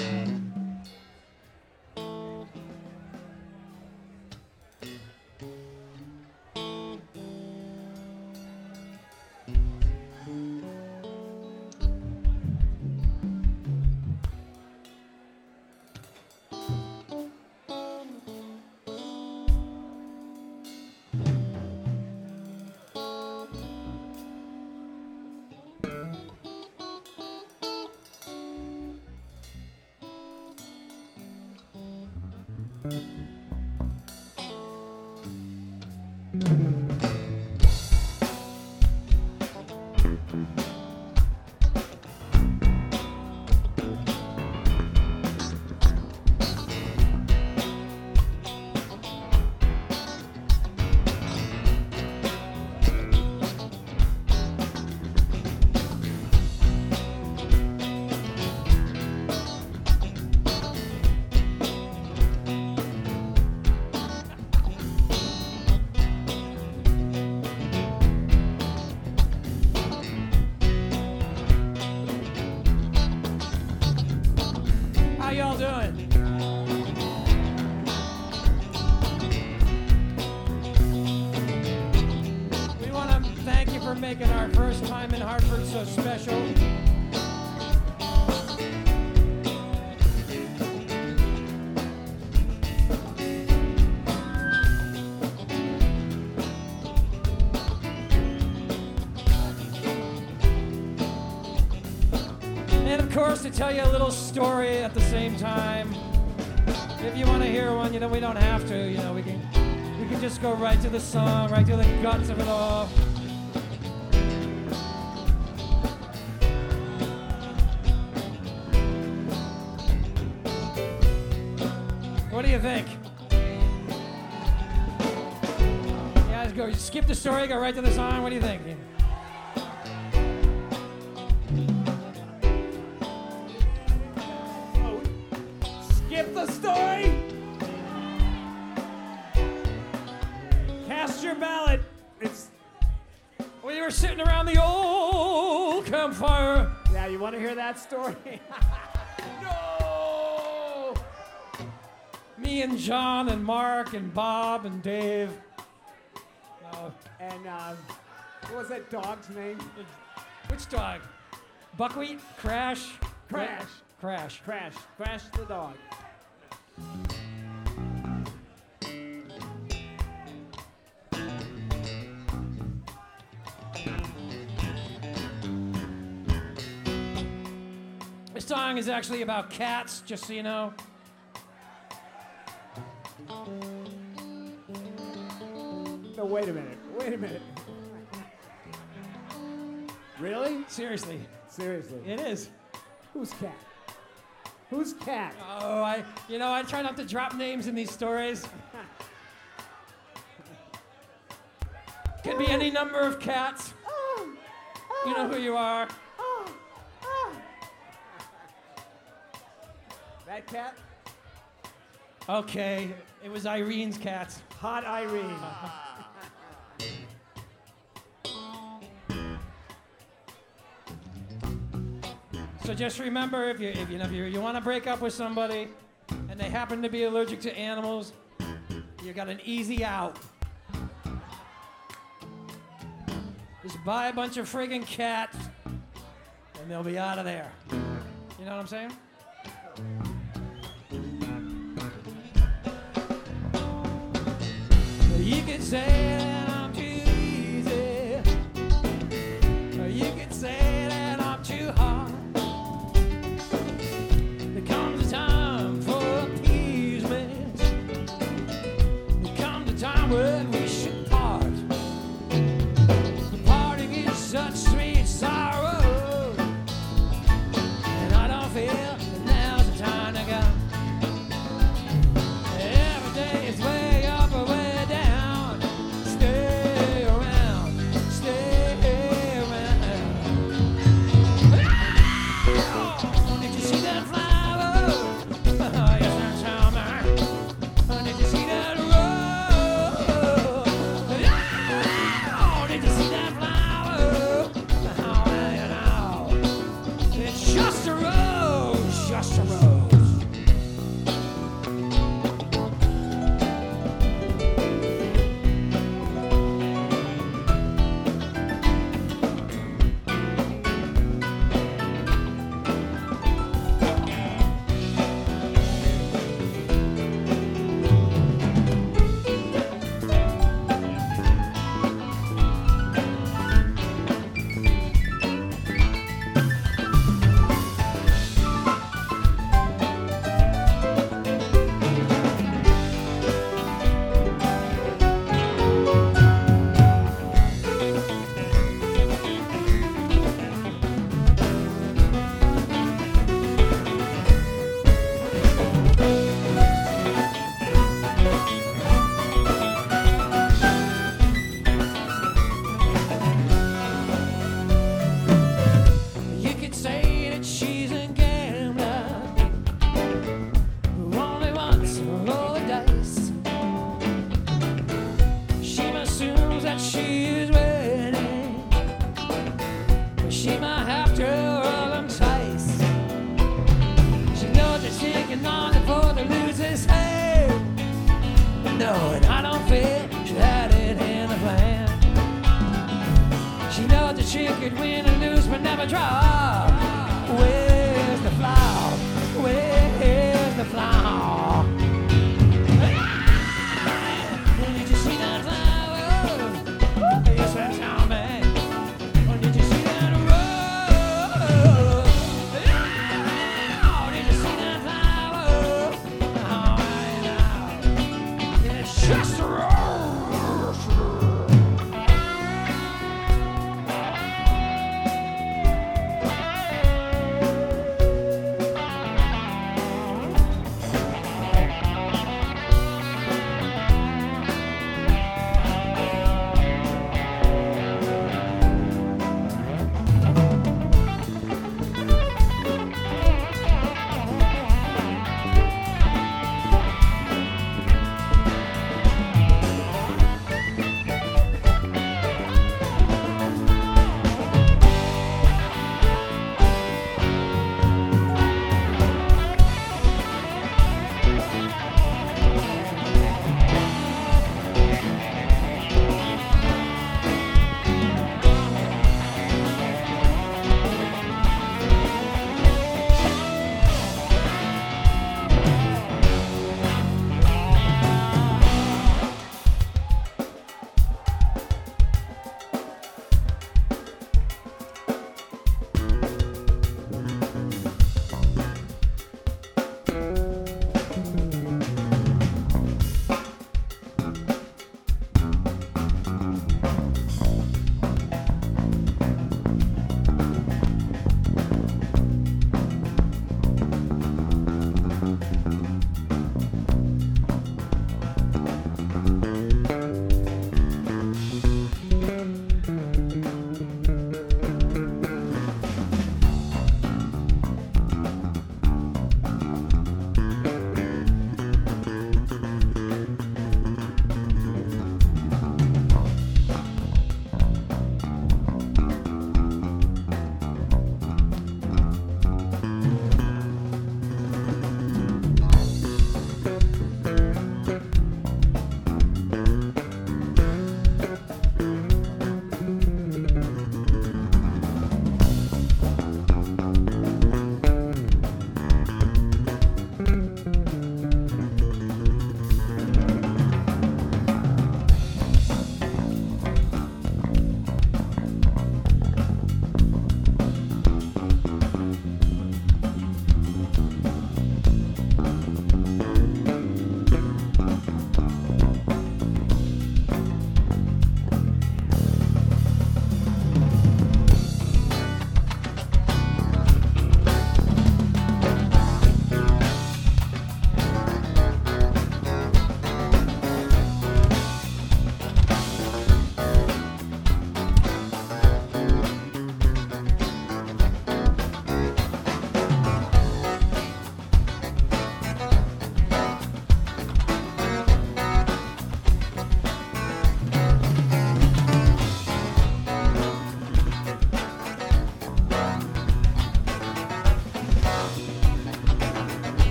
Making our first time in Hartford so special. And of course, to tell you a little story at the same time. If you want to hear one, we don't have to. We can just go right to the song, right to the guts of it all. What do you think? Yeah, let's go. Skip the story, go right to the song. What do you think? Oh, skip the story? Cast your ballot. We were sitting around the old campfire. Yeah, you want to hear that story? No! Me and John and Mark and Bob and Dave. No. And what was that dog's name? Which dog? Buckwheat? Crash? Crash. Crash. Crash. Crash the dog. This song is actually about cats, just so you know. No, wait a minute. Really? Seriously. Seriously. It is. Who's cat? Who's cat? Oh, I try not to drop names in these stories. Could be any number of cats. You know who you are. That cat? Okay, it was Irene's cats. Hot Irene. So just remember, if you want to break up with somebody, and they happen to be allergic to animals, you got an easy out. Just buy a bunch of friggin' cats, and they'll be out of there. You know what I'm saying? You could say that I'm too easy, or you could say that I'm too hard. There comes a time for appeasement. There comes a time when we should part. Parting is such sweet sorrow, and I don't feel that now's the time to go. Every day is way up or way down. Stay She knows that she could win or lose but never draw. Where's the flaw? Where's the flaw? Did you see that flower? Yes, that's how, man. Did you see that rose? Did you see that flower? Oh, it's just a rose.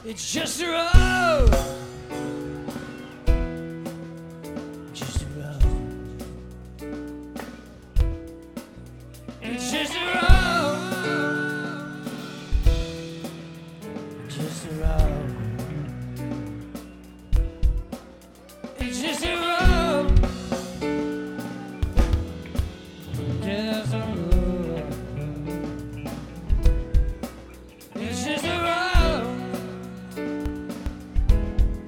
It's just a road. Just a road. It's just a road. Just a road. It's just a road. Just a road. It's just a road.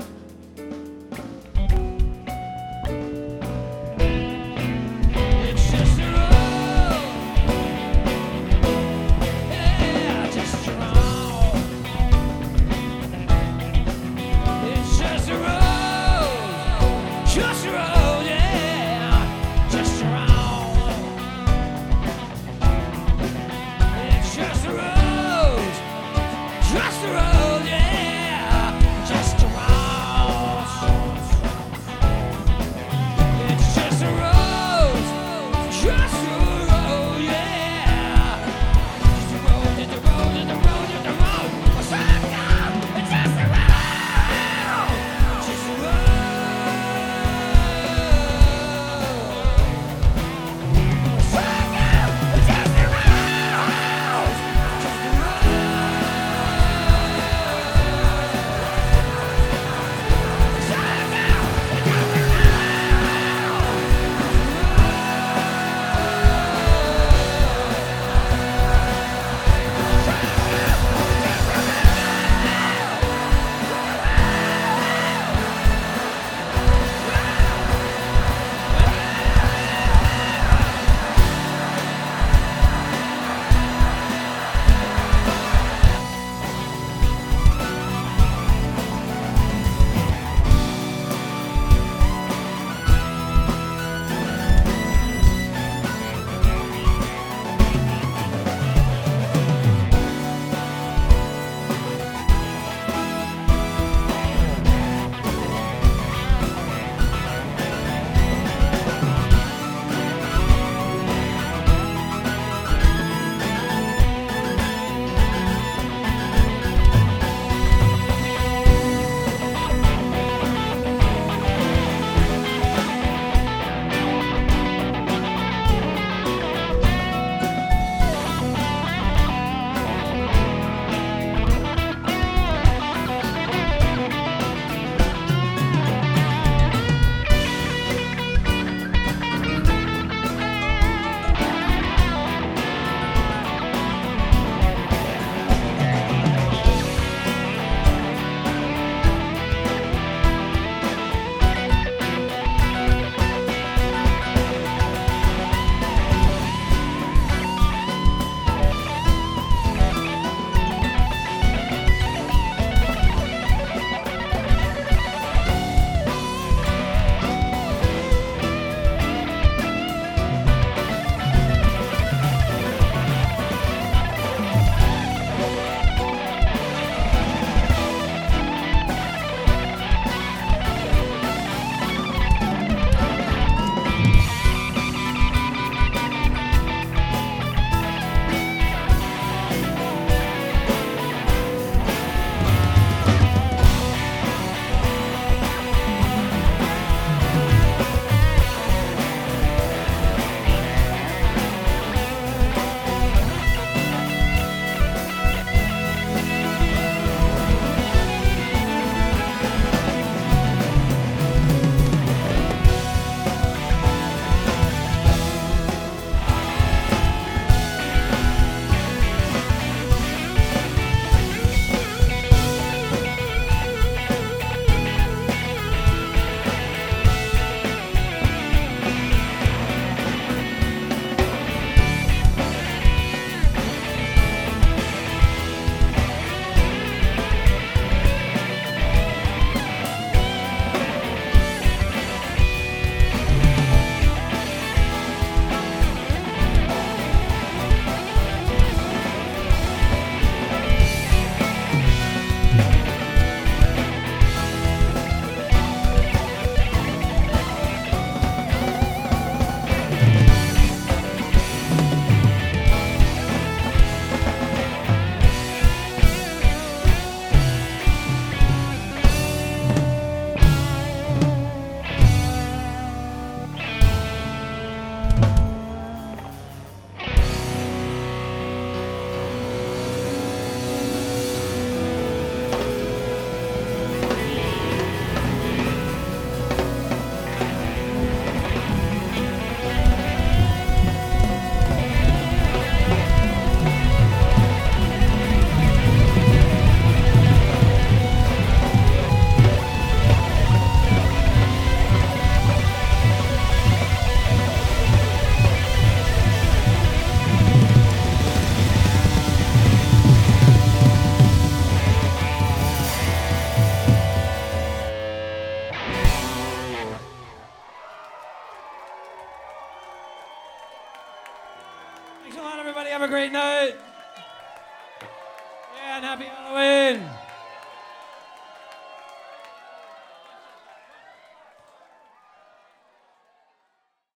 a lot, everybody. Have a great night. Yeah, and happy Halloween.